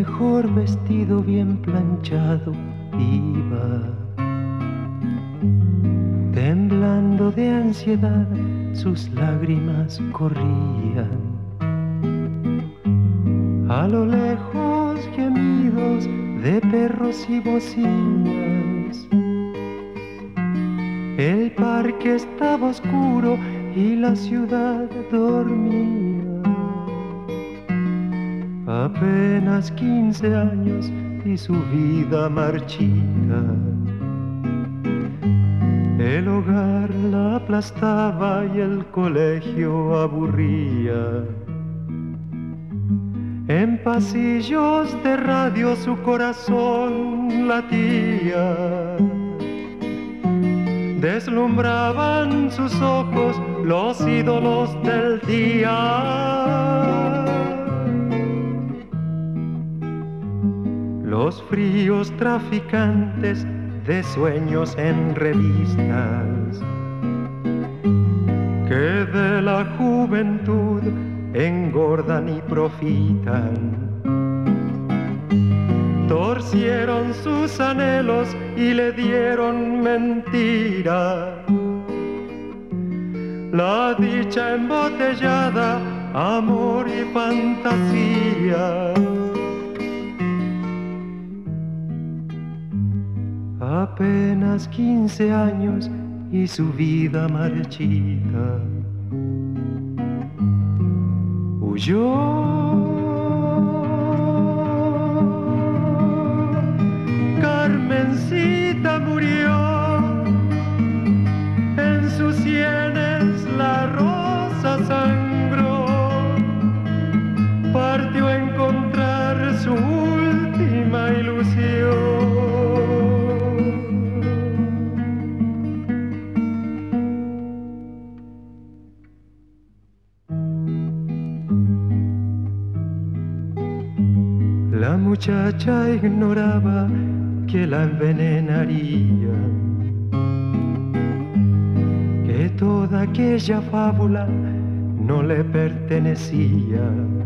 mejor vestido bien planchado iba, temblando de ansiedad, sus lágrimas corrían. A lo lejos gemidos de perros y bocinas. El parque estaba oscuro y la ciudad dormía. Apenas 15 años y su vida marchita. El hogar la aplastaba y el colegio aburría. En pasillos de radio su corazón latía. Deslumbraban sus ojos los ídolos del día. Los fríos traficantes de sueños en revistas, que de la juventud engordan y profitan. Torcieron sus anhelos y le dieron mentira. La dicha embotellada, amor y fantasía. Apenas 15 años y su vida marchita. Huyó. Carmencita murió, en sus sienes la rosa sangró, partió a encontrar su última ilusión. La muchacha ignoraba que la envenenaría, que toda aquella fábula no le pertenecía.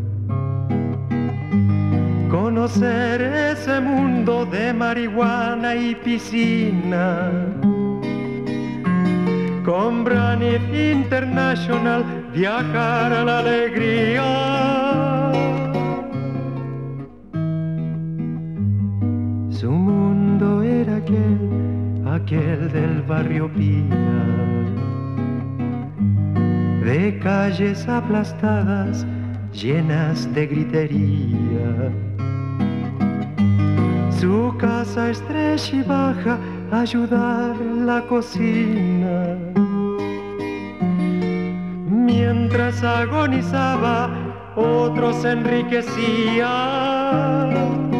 Conocer ese mundo de marihuana y piscina, con Braniff International viajar a la alegría. Su mundo era aquel del barrio Pina, de calles aplastadas llenas de gritería. Su casa estrecha y baja, ayudar la cocina. Mientras agonizaba, otros se enriquecían.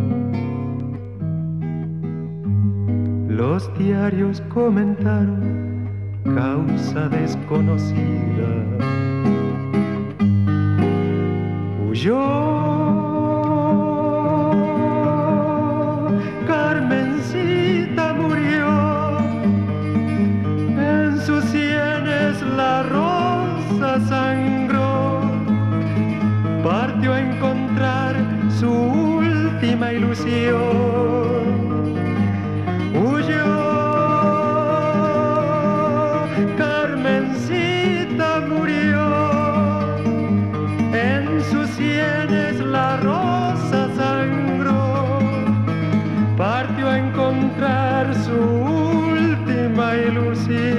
Los diarios comentaron causa desconocida. Huyó. Carmencita murió, en sus sienes la rosa sangró, partió a encontrar su última ilusión. Huyó, Carmencita murió, en sus sienes la rosa sangró, partió a encontrar su última ilusión.